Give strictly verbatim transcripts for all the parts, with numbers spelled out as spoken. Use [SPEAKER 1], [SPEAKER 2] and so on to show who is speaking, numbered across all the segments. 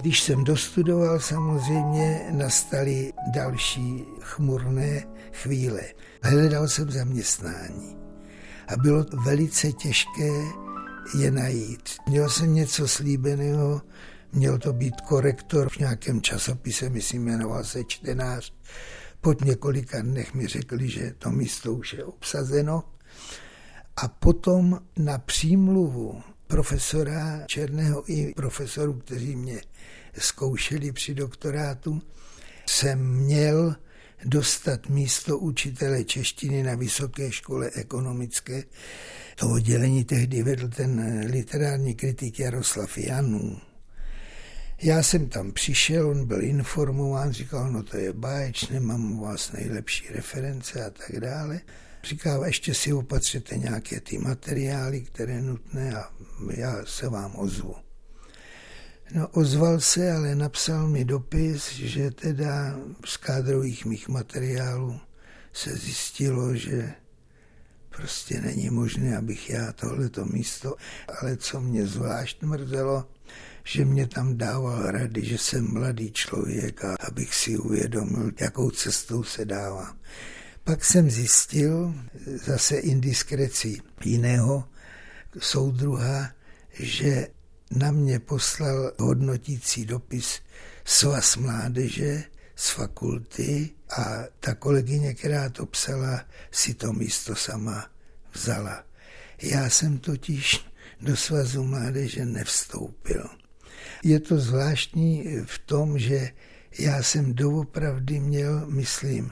[SPEAKER 1] Když jsem dostudoval, samozřejmě nastaly další chmurné chvíle. Hledal jsem zaměstnání a bylo velice těžké je najít. Měl jsem něco slíbeného, měl to být korektor v nějakém časopise, myslím, jmenoval se Čtenář. Po několika dnech mi řekli, že to místo už je obsazeno. A potom na přímluvu profesora Černého i profesorů, kteří mě zkoušeli při doktorátu, jsem měl dostat místo učitele češtiny na Vysoké škole ekonomické. To oddělení tehdy vedl ten literární kritik Jaroslav Janů. Já jsem tam přišel, on byl informován, říkal, no to je báječné, mám u vás nejlepší reference a tak dále. Říkal, ještě si opatřete nějaké ty materiály, které nutné a já se vám ozvu. No ozval se, ale napsal mi dopis, že teda z kádrových mých materiálů se zjistilo, že prostě není možné, abych já tohleto místo, ale co mě zvlášť mrzelo, že mě tam dával rady, že jsem mladý člověk a abych si uvědomil, jakou cestou se dává. Pak jsem zjistil, zase indiskrecí jiného soudruha, že na mě poslal hodnotící dopis Svaz mládeže z fakulty a ta kolegyně, která to psala, si to místo sama vzala. Já jsem totiž do Svazu mládeže nevstoupil. Je to zvláštní v tom, že já jsem doopravdy měl, myslím,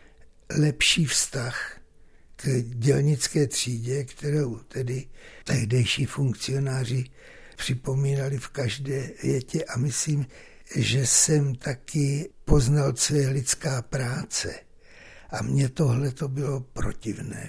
[SPEAKER 1] lepší vztah k dělnické třídě, kterou tedy tehdejší funkcionáři připomínali v každé větě a myslím, že jsem taky poznal, co je lidská práce. A mně tohle to bylo protivné.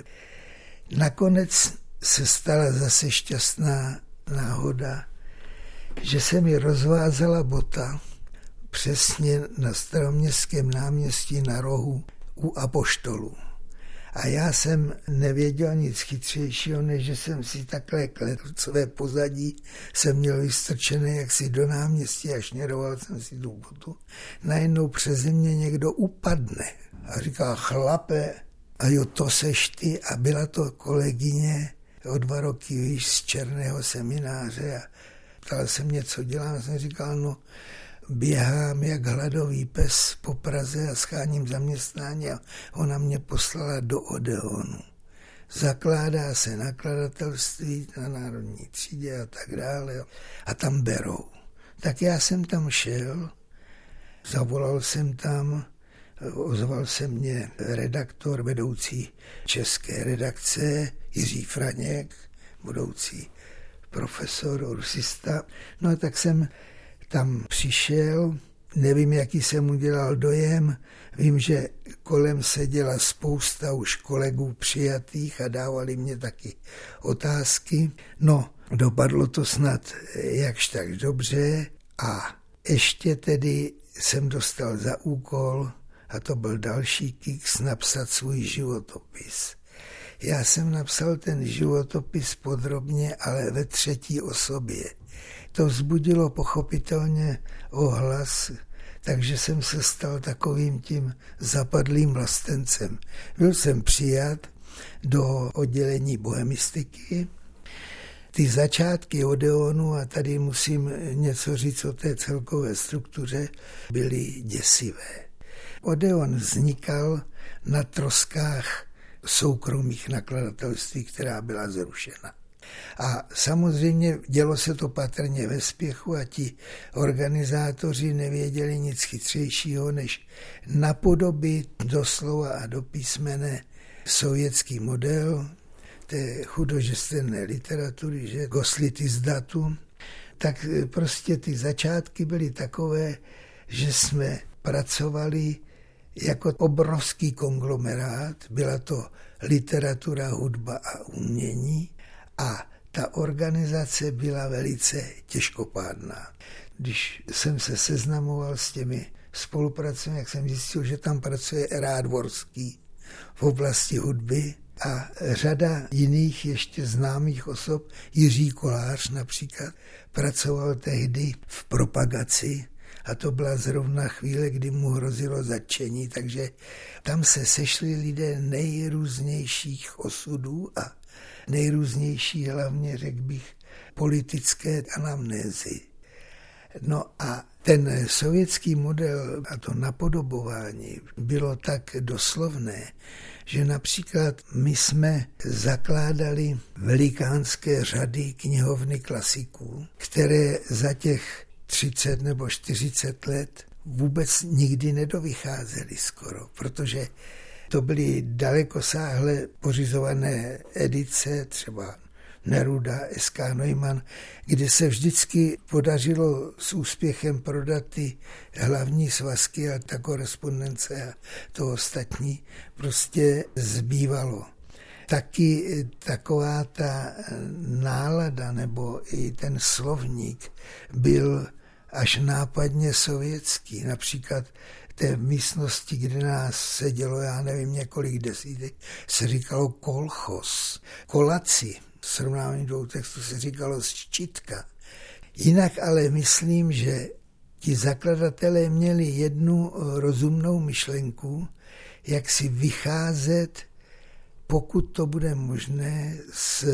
[SPEAKER 1] Nakonec se stala zase šťastná náhoda, že se mi rozvázala bota přesně na Staroměstském náměstí na rohu u Apoštolů. A já jsem nevěděl nic chytřejšího, než že jsem si takhle klepl své pozadí, jsem měl vystrčené jaksi do náměstí a šněroval jsem si tu botu. Najednou přeze mě někdo upadne a říká, chlape, a jo, to seš ty. A byla to kolegyně o dva roky výš z Černého semináře a ptala se mě, co dělám. Jsem říkal, no, běhám jak hladový pes po Praze a scháním zaměstnání a ona mě poslala do Odeonu. Zakládá se nakladatelství na Národní třídě a tak dále a tam berou. Tak já jsem tam šel, zavolal jsem tam, ozval se mě redaktor, vedoucí české redakce Jiří Franěk, budoucí profesor, rusista. No a tak jsem tam přišel, nevím, jaký jsem udělal dojem, vím, že kolem seděla spousta už kolegů přijatých a dávali mě taky otázky. No, dopadlo to snad jakž tak dobře a ještě tedy jsem dostal za úkol, a to byl další kiks, napsat svůj životopis. Já jsem napsal ten životopis podrobně, ale ve třetí osobě. To vzbudilo pochopitelně ohlas, takže jsem se stal takovým tím zapadlým vlastencem. Byl jsem přijat do oddělení bohemistiky. Ty začátky Odeonu, a tady musím něco říct o té celkové struktuře, byly děsivé. Odeon vznikal na troskách soukromých nakladatelství, která byla zrušena. A samozřejmě dělo se to patrně ve spěchu a ti organizátoři nevěděli nic chytřejšího, než napodobit doslova a do písmene sovětský model té chudožestenné literatury, že Goslitis Datum. Tak prostě ty začátky byly takové, že jsme pracovali jako obrovský konglomerát. Byla to literatura, hudba a umění. A ta organizace byla velice těžkopádná. Když jsem se seznamoval s těmi spolupracemi, jak jsem zjistil, že tam pracuje Erát Dvorský v oblasti hudby a řada jiných ještě známých osob, Jiří Kolář například, pracoval tehdy v propagaci A to byla zrovna chvíle, kdy mu hrozilo zatčení, takže tam se sešli lidé nejrůznějších osudů a nejrůznější, hlavně řekl bych, politické anamnézy. No a ten sovětský model a to napodobování bylo tak doslovné, že například my jsme zakládali velikánské řady knihovny klasiků, které za těch třicet nebo čtyřicet let vůbec nikdy nedovycházely skoro, protože to byly dalekosáhle pořizované edice, třeba Neruda, S K Neumann, kde se vždycky podařilo s úspěchem prodat ty hlavní svazky a ta korespondence a to ostatní prostě zbývalo. Taky taková ta nálada nebo i ten slovník byl až nápadně sovětský. Například té místnosti, kde nás sedělo, já nevím, několik desítek, se říkalo kolchos, kolaci. Srovnávání dvou textů se říkalo ščitka. Jinak ale myslím, že ti zakladatelé měli jednu rozumnou myšlenku, jak si vycházet, pokud to bude možné, z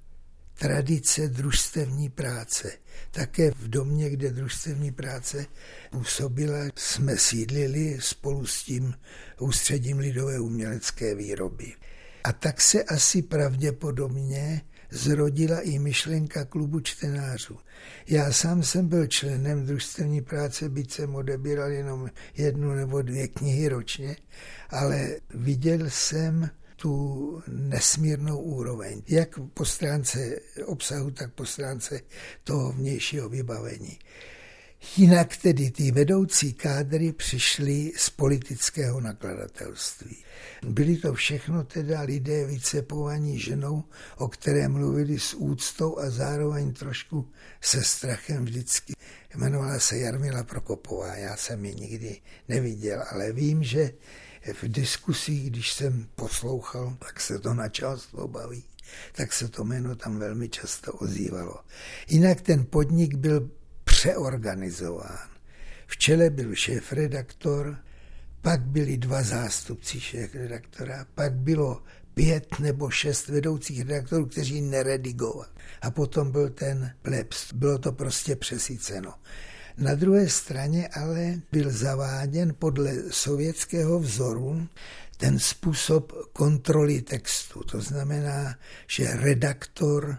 [SPEAKER 1] tradice družstevní práce. Také v domě, kde družstevní práce působila, jsme sídlili spolu s tím Ústředím lidové umělecké výroby. A tak se asi pravděpodobně zrodila i myšlenka klubu čtenářů. Já sám jsem byl členem družstevní práce, byť jsem odebíral jenom jednu nebo dvě knihy ročně, ale viděl jsem tu nesmírnou úroveň, jak po stránce obsahu, tak po stránce toho vnějšího vybavení. Jinak tedy ty vedoucí kádry přišly z politického nakladatelství. Byli to všechno teda lidé vycepovaní ženou, o které mluvili s úctou a zároveň trošku se strachem vždycky. Jmenovala se Jarmila Prokopová, já jsem ji nikdy neviděl, ale vím, že v diskusích, když jsem poslouchal, tak se to načasto baví, tak se to jméno tam velmi často ozývalo. Jinak ten podnik byl přeorganizován. V čele byl šéfredaktor, pak byli dva zástupci šéfredaktora, pak bylo pět nebo šest vedoucích redaktorů, kteří neredigovali. A potom byl ten plebs. Bylo to prostě přesyceno. Na druhé straně ale byl zaváděn podle sovětského vzoru ten způsob kontroly textu. To znamená, že redaktor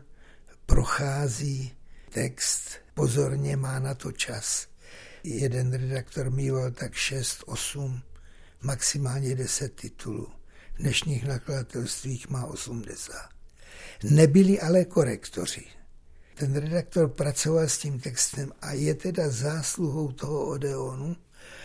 [SPEAKER 1] prochází text, pozorně má na to čas. Jeden redaktor mýval tak šest, osm, maximálně deset titulů. V dnešních nakladatelstvích má osmdesát. Nebyli ale korektoři. Ten redaktor pracoval s tím textem a je teda zásluhou toho Odeonu,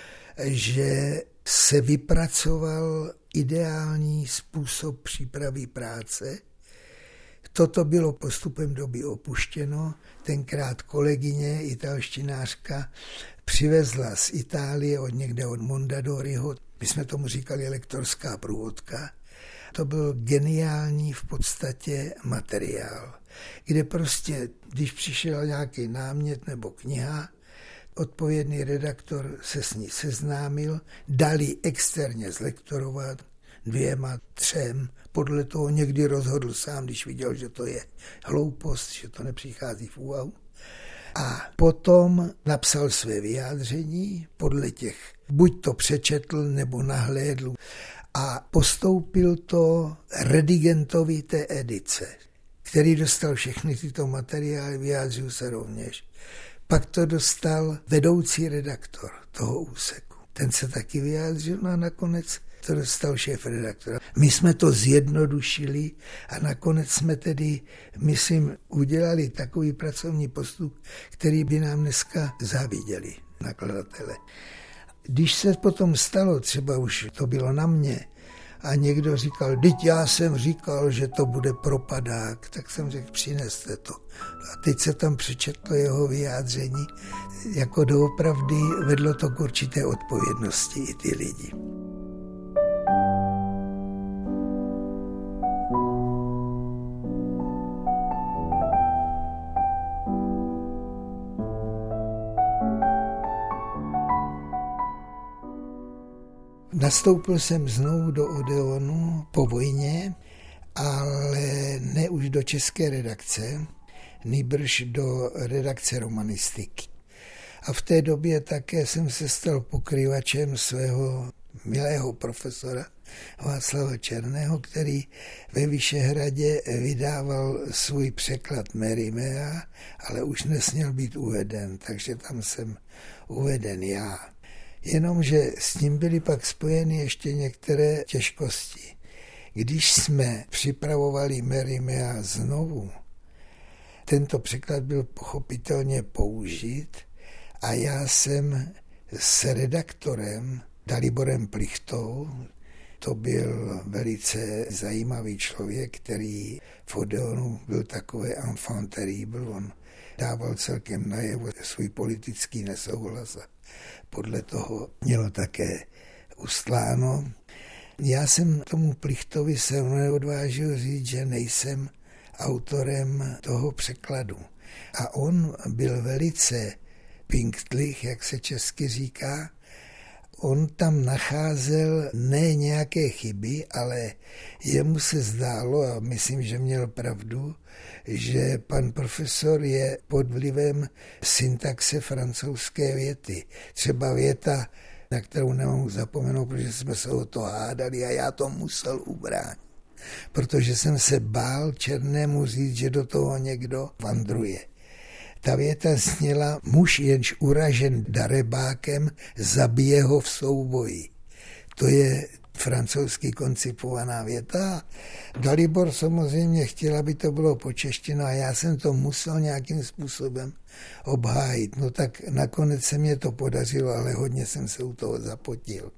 [SPEAKER 1] že se vypracoval ideální způsob přípravy práce. Toto bylo postupem doby opuštěno. Tenkrát kolegyně, italštinářka, přivezla z Itálie od někde od Mondadoriho, my jsme tomu říkali lektorská průvodka. To byl geniální v podstatě materiál, kde prostě, když přišel nějaký námět nebo kniha, odpovědný redaktor se s ní seznámil, dal ji externě zlektorovat dvěma, třem, podle toho někdy rozhodl sám, když viděl, že to je hloupost, že to nepřichází v úvahu. A potom napsal své vyjádření podle těch, buď to přečetl nebo nahlédl a postoupil to redigentovi té edice, který dostal všechny tyto materiály, vyjádřil se rovněž. Pak to dostal vedoucí redaktor toho úseku. Ten se taky vyjádřil a nakonec to dostal šéfredaktora. My jsme to zjednodušili a nakonec jsme tedy, myslím, udělali takový pracovní postup, který by nám dneska záviděli nakladatele. Když se potom stalo, třeba už to bylo na mě, a někdo říkal, teď já jsem říkal, že to bude propadák, tak jsem řekl, přineste to. A teď se tam přečetlo jeho vyjádření, jako doopravdy vedlo to k určité odpovědnosti i ty lidi. Nastoupil jsem znovu do Odeonu po vojně, ale ne už do české redakce, nýbrž do redakce romanistiky. A v té době také jsem se stal pokrývačem svého milého profesora Václava Černého, který ve Vyšehradě vydával svůj překlad Merimea, ale už nesměl být uveden, takže tam jsem uveden já. Jenomže s tím byly pak spojeny ještě některé těžkosti. Když jsme připravovali Merimea znovu, tento překlad byl pochopitelně použit a já jsem s redaktorem Daliborem Plichtou, to byl velice zajímavý člověk, který v Odeonu byl takový enfant terrible, on dával celkem najevo svůj politický nesouhlas a podle toho mělo také ustláno. Já jsem tomu Plichtovi se neodvážil říct, že nejsem autorem toho překladu. A on byl velice pinktlich, jak se česky říká. On tam nacházel ne nějaké chyby, ale jemu se zdálo, a myslím, že měl pravdu, že pan profesor je pod vlivem syntaxe francouzské věty. Třeba věta, na kterou nemohu zapomenout, protože jsme se o to hádali a já to musel ubránit. Protože jsem se bál Černému říct, že do toho někdo vandruje. Ta věta zněla: muž, jenž uražen darebákem, zabije ho v souboji. To je francouzsky koncipovaná věta. Dalibor samozřejmě chtěl, aby to bylo počeštěno a já jsem to musel nějakým způsobem obhájit. No tak nakonec se mě to podařilo, ale hodně jsem se u toho zapotil.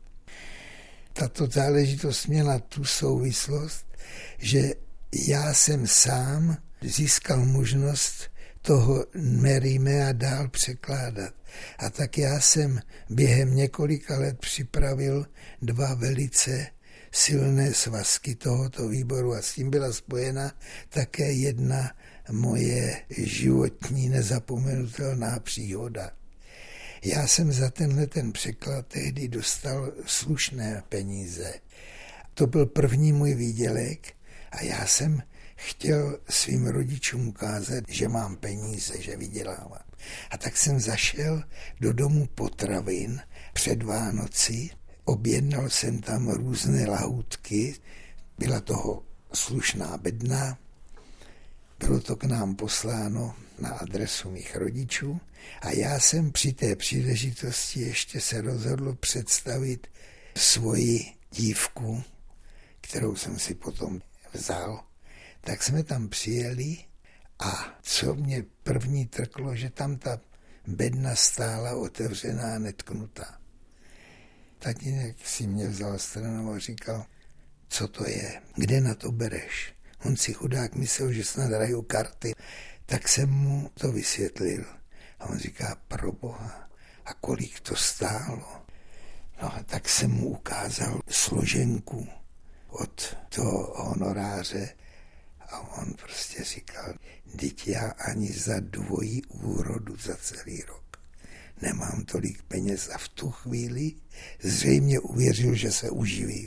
[SPEAKER 1] Tato záležitost měla tu souvislost, že já jsem sám získal možnost toho Merimea dál překládat. A tak já jsem během několika let připravil dva velice silné svazky tohoto výboru a s tím byla spojena také jedna moje životní nezapomenutelná příhoda. Já jsem za tenhle ten překlad tehdy dostal slušné peníze. To byl první můj výdělek a já jsem chtěl svým rodičům ukázat, že mám peníze, že vydělávám. A tak jsem zašel do domu potravin před Vánoci, objednal jsem tam různé lahůdky, byla toho slušná bedna, bylo to k nám posláno na adresu mých rodičů a já jsem při té příležitosti ještě se rozhodl představit svoji dívku, kterou jsem si potom vzal. Tak jsme tam přijeli a co mě první trklo, že tam ta bedna stála otevřená, netknutá. Tatínek si mě vzal stranou a říkal: co to je, kde na to bereš? On si chudák myslel, že snad hrajou karty, tak jsem mu to vysvětlil. A on říká: proboha, a kolik to stálo? No a tak jsem mu ukázal složenku od toho honoráře a on prostě říkal: vždyť já ani za dvojí úrodu za celý rok nemám tolik peněz. A v tu chvíli zřejmě uvěřil, že se uživí.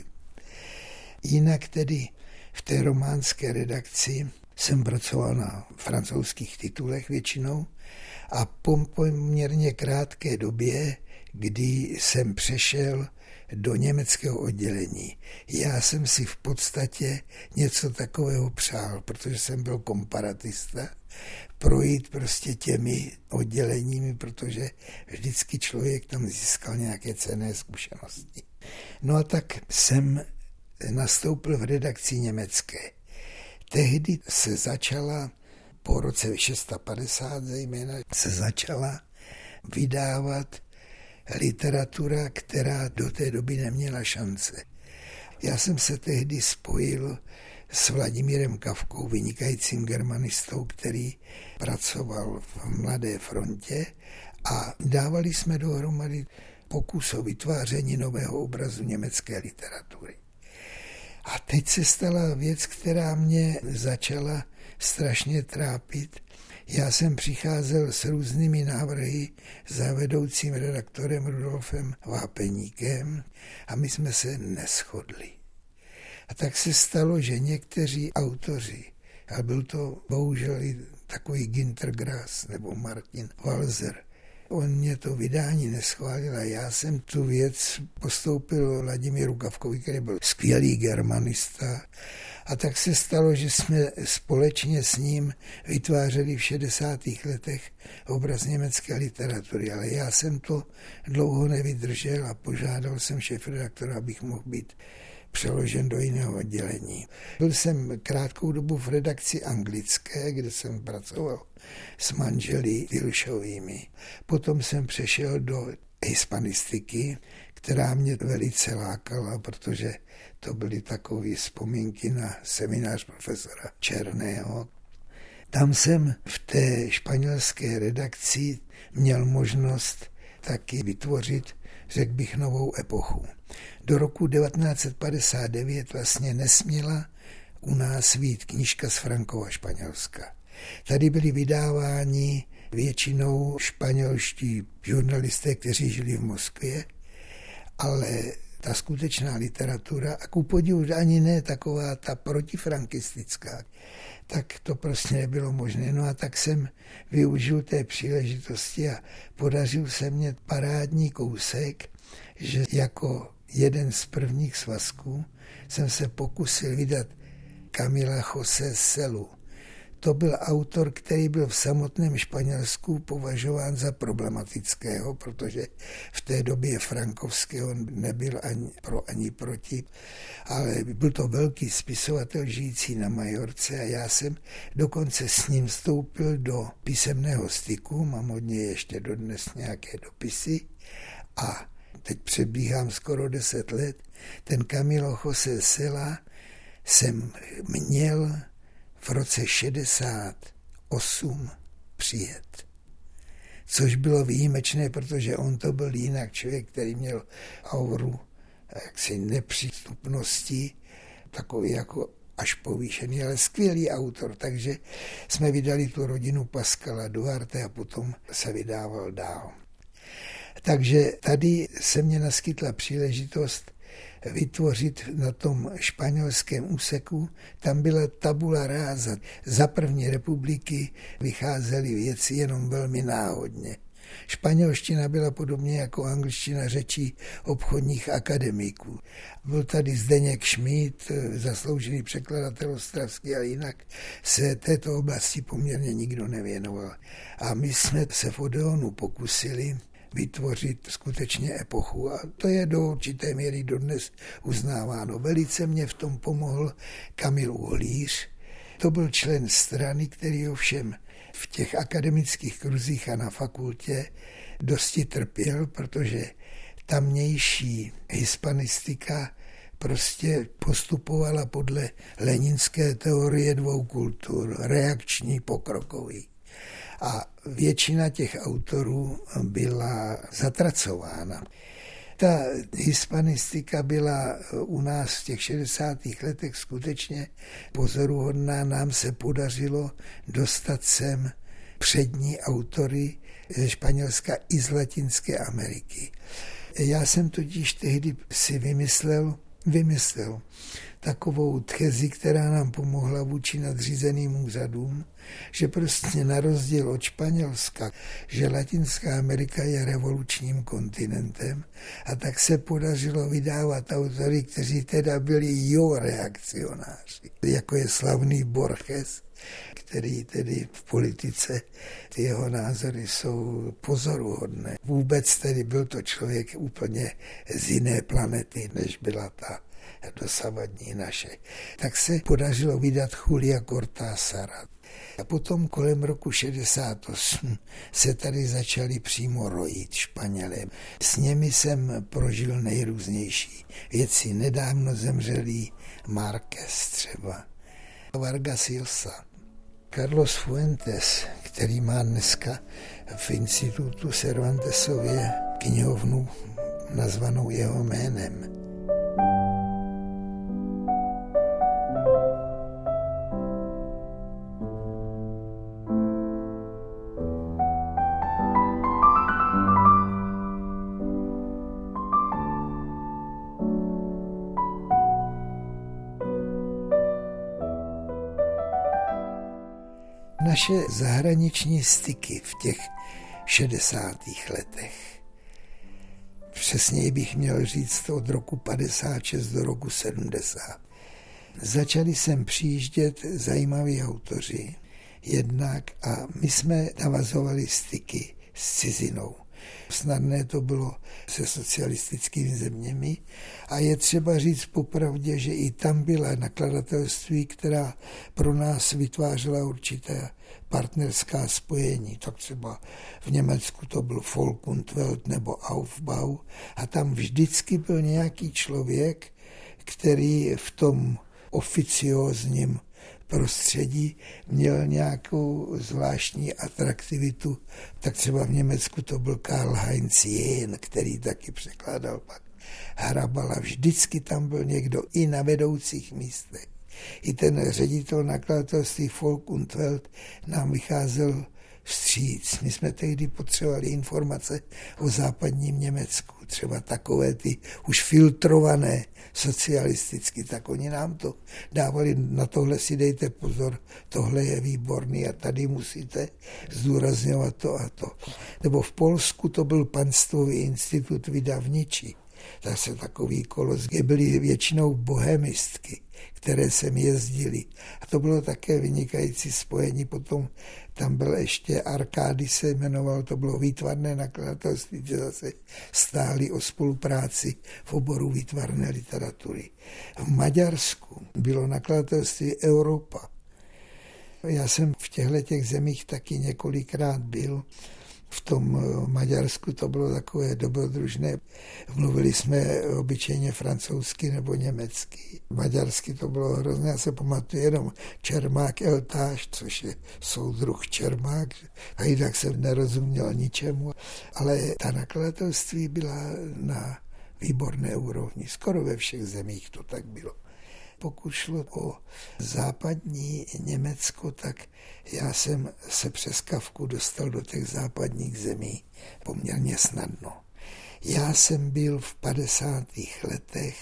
[SPEAKER 1] Jinak tedy v té románské redakci jsem pracoval na francouzských titulech většinou a po poměrně krátké době, kdy jsem přešel do německého oddělení. Já jsem si v podstatě něco takového přál, protože jsem byl komparatista, projít prostě těmi odděleními, protože vždycky člověk tam získal nějaké cenné zkušenosti. No a tak jsem nastoupil v redakci německé. Tehdy se začala, po roce padesát šest zejména, se začala vydávat literatura, která do té doby neměla šance. Já jsem se tehdy spojil s Vladimírem Kafkou, vynikajícím germanistou, který pracoval v Mladé frontě a dávali jsme dohromady pokus o vytváření nového obrazu německé literatury. A teď se stala věc, která mě začala strašně trápit. Já jsem přicházel s různými návrhy za vedoucím redaktorem Rudolfem Vápeníkem a my jsme se neshodli. A tak se stalo, že někteří autoři, a byl to bohužel i takový Günter Grass nebo Martin Walser, on mě to vydání neschválil a já jsem tu věc postoupil Vladimíru Kafkovi, který byl skvělý germanista. A tak se stalo, že jsme společně s ním vytvářeli v šedesátých letech obraz německé literatury. Ale já jsem to dlouho nevydržel a požádal jsem šéfredaktora, abych mohl být přeložen do jiného oddělení. Byl jsem krátkou dobu v redakci anglické, kde jsem pracoval s manželi Vilšovými. Potom jsem přešel do hispanistiky, která mě velice lákala, protože to byly takové vzpomínky na seminář profesora Černého. Tam jsem v té španělské redakci měl možnost taky vytvořit, řekl bych, novou epochu. Do roku devatenáct set padesát devět vlastně nesměla u nás vyjít knížka z Frankova Španělska. Tady byly vydáváni většinou španělští žurnalisté, kteří žili v Moskvě, ale ta skutečná literatura, a ku podivu ani ne taková ta protifrankistická, tak to prostě nebylo možné. No a tak jsem využil té příležitosti a podařil se mně parádní kousek, že jako jeden z prvních svazků jsem se pokusil vydat Camila José Celu. To byl autor, který byl v samotném Španělsku považován za problematického, protože v té době frankovského nebyl ani pro, ani proti, ale byl to velký spisovatel žijící na Majorce a já jsem dokonce s ním vstoupil do písemného styku, mám od něj ještě dodnes nějaké dopisy a teď přebíhám skoro deset let, ten Camilo José Cela jsem měl v roce šedesát osm přijet. Což bylo výjimečné, protože on to byl jinak člověk, který měl auru jaksi nepřístupnosti, takový jako až povýšený, ale skvělý autor. Takže jsme vydali tu rodinu Pascala Duarte a potom se vydával dál. Takže tady se mně naskytla příležitost vytvořit na tom španělském úseku. Tam byla tabula ráza. Za první republiky vycházely věci jenom velmi náhodně. Španělština byla podobně jako angličtina řečí obchodních akademiků. Byl tady Zdeněk Šmíd, zasloužený překladatel ostravský, ale jinak se této oblasti poměrně nikdo nevěnoval. A my jsme se v Odeonu pokusili vytvořit skutečně epochu. A to je do určité míry dodnes uznáváno. Velice mě v tom pomohl Kamil Uhlíř. To byl člen strany, který ovšem v těch akademických kruzích a na fakultě dosti trpěl, protože tamnější hispanistika prostě postupovala podle leninské teorie dvou kultur, reakční, pokrokový. A většina těch autorů byla zatracována. Ta hispanistika byla u nás v těch šedesátých letech skutečně pozoruhodná. Nám se podařilo dostat sem přední autory ze Španělska i z Latinské Ameriky. Já jsem totiž tehdy si vymyslel, vymyslel takovou tezi, která nám pomohla vůči nadřízeným úřadům, že prostě na rozdíl od Španělska, že Latinská Amerika je revolučním kontinentem a tak se podařilo vydávat autory, kteří teda byli jo reakcionáři, jako je slavný Borges, který tedy v politice, ty jeho názory jsou pozoruhodné. Vůbec tedy byl to člověk úplně z jiné planety, než byla ta dosavadní naše. Tak se podařilo vydat Julia Cortázara. A potom kolem roku šedesát osm se tady začali přímo rojit Španělé. S nimi jsem prožil nejrůznější věci. Nedávno zemřelý Márquez třeba. Vargas Llosa. Carlos Fuentes, který má dneska v institutu Cervantesově knihovnu nazvanou jeho jménem. naše zahraniční styky v těch šedesátých letech, přesněji bych měl říct od roku padesát šest do roku sedmdesát, začali sem přijíždět zajímaví autoři jednak a my jsme navazovali styky s cizinou. Snadné to bylo se socialistickými zeměmi a je třeba říct popravdě, že i tam byla nakladatelství, která pro nás vytvářela určité partnerská spojení. Tak třeba v Německu to byl Volk und Welt nebo Aufbau a tam vždycky byl nějaký člověk, který v tom oficiózním prostředí měl nějakou zvláštní atraktivitu, tak třeba v Německu to byl Karl-Heinz Jehn, který taky překládal pak Hrabala. Vždycky tam byl někdo i na vedoucích místech. I ten ředitel nakladatelství Volk und Welt nám vycházel vstříc. My jsme tehdy potřebovali informace o západním Německu, třeba takové ty už filtrované socialisticky, tak oni nám to dávali, na tohle si dejte pozor, tohle je výborný a tady musíte zdůrazňovat to a to. Nebo v Polsku to byl Panstvový institut vydavničí. Zase takový kolos, kde byly většinou bohemistky, které sem jezdili. A to bylo také vynikající spojení. Potom tam byl ještě Arkády se jmenoval, to bylo výtvarné nakladatelství, kde zase stáli o spolupráci v oboru výtvarné literatury. V Maďarsku bylo nakladatelství Europa. Já jsem v těchto těch zemích taky několikrát byl. V tom Maďarsku to bylo takové dobrodružné. Mluvili jsme obyčejně francouzsky nebo německy. Maďarsky to bylo hrozné. Já se pamatuju jenom Čermák Eltáš, což je soudruh Čermák. A jinak jsem nerozuměl ničemu. Ale ta nakladatelství byla na výborné úrovni. Skoro ve všech zemích to tak bylo. Pokud šlo o západní Německo, tak já jsem se přes Kafku dostal do těch západních zemí poměrně snadno. Já jsem byl v padesátých letech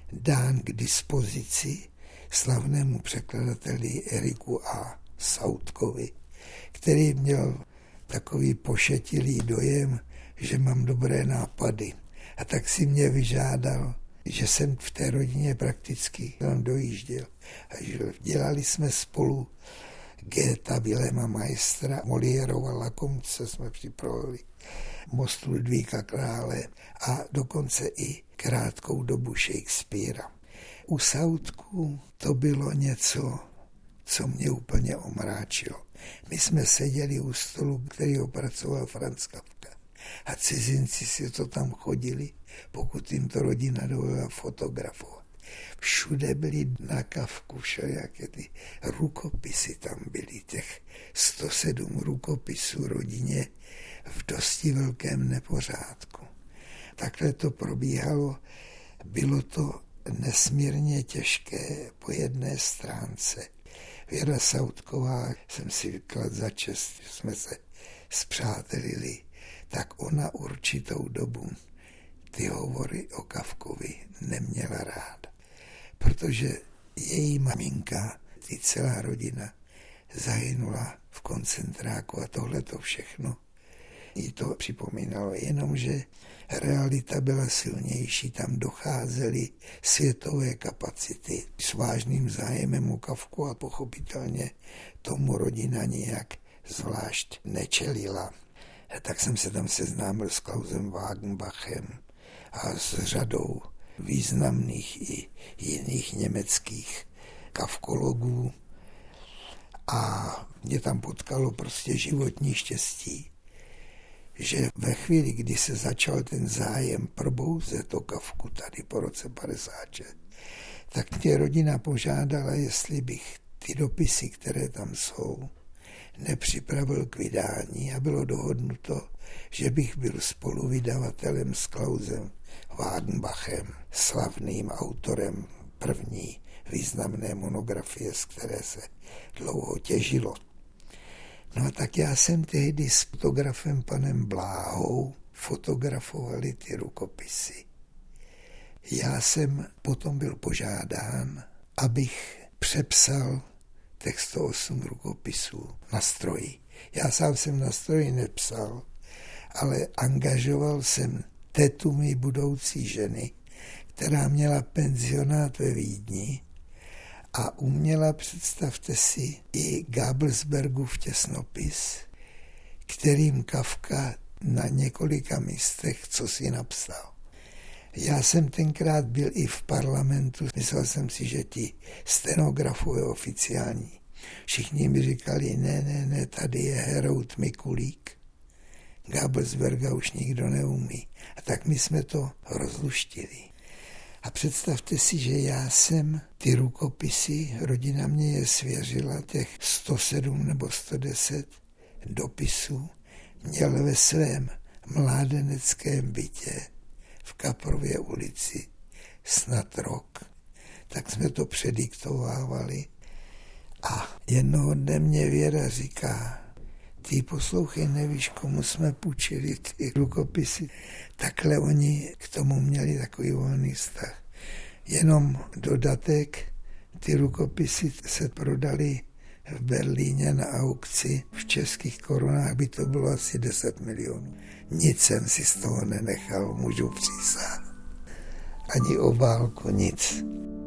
[SPEAKER 1] dán k dispozici slavnému překladateli Eriku A. Sautkovi, který měl takový pošetilý dojem, že mám dobré nápady. A tak si mě vyžádal, že jsem v té rodině prakticky tam dojížděl. A dělali jsme spolu Goetha, Viléma Maistra, Moliérova Lakomce jsme připravili, Most Ludvíka Krále a dokonce i krátkou dobu Shakespearea. U Sautku to bylo něco, co mě úplně omráčilo. My jsme seděli u stolu, který opracoval Franz Kafka. A cizinci si to tam chodili, pokud jim to rodina dovolila fotografovat. Všude byly na Kafku všelijaké ty rukopisy tam byly, těch sto sedm rukopisů rodině v dosti velkém nepořádku. Takhle to probíhalo, bylo to nesmírně těžké po jedné stránce. Věra Sautková, jsem si vykladl za čest, že jsme se spřátelili, tak ona určitou dobu ty hovory o Kafkovi neměla ráda, protože její maminka, ty celá rodina, zahynula v koncentráku a tohle to všechno jí to připomínalo, jenomže realita byla silnější, tam docházely světové kapacity s vážným zájemem o Kafku a pochopitelně tomu rodina nijak zvlášť nečelila. A tak jsem se tam seznámil s Klausem Wagenbachem a s řadou významných i jiných německých kafkologů. A mě tam potkalo prostě životní štěstí, že ve chvíli, kdy se začal ten zájem probouzet o Kafku tady po roce padesát šest, tak mě rodina požádala, jestli bych ty dopisy, které tam jsou, nepřipravil k vydání a bylo dohodnuto, že bych byl spoluvydavatelem s Klausem Wagenbachem, slavným autorem první významné monografie, z které se dlouho těžilo. No a tak já jsem tehdy s fotografem panem Bláhou fotografovali ty rukopisy. Já jsem potom byl požádán, abych přepsal těch sto osm rukopisů na stroji. Já sám jsem na stroji nepsal, ale angažoval jsem tetu mý budoucí ženy, která měla penzionát ve Vídni a uměla, představte si, i Gabelsbergův těsnopis, kterým Kafka na několika místech co si napsal. Já jsem tenkrát byl i v parlamentu, myslel jsem si, že ti stenografové oficiální. Všichni mi říkali, ne, ne, ne, tady je Herout Mikulík. Gabelsberga už nikdo neumí. A tak my jsme to rozluštili. A představte si, že já jsem ty rukopisy, rodina mě je svěřila, těch sto sedm nebo sto deset dopisů, měl ve svém mládeneckém bytě v Kaprově ulici snad rok. Tak jsme to přediktovávali a jednoho dne mě Věra říká, ty poslouchej, nevíš, komu jsme půjčili ty rukopisy. Takhle oni k tomu měli takový volný vztah. Jenom dodatek, ty rukopisy se prodaly v Berlíně na aukci v českých korunách, by to bylo asi deset milionů. Nic jsem si z toho nenechal, můžu přísahat. Ani obálku, nic.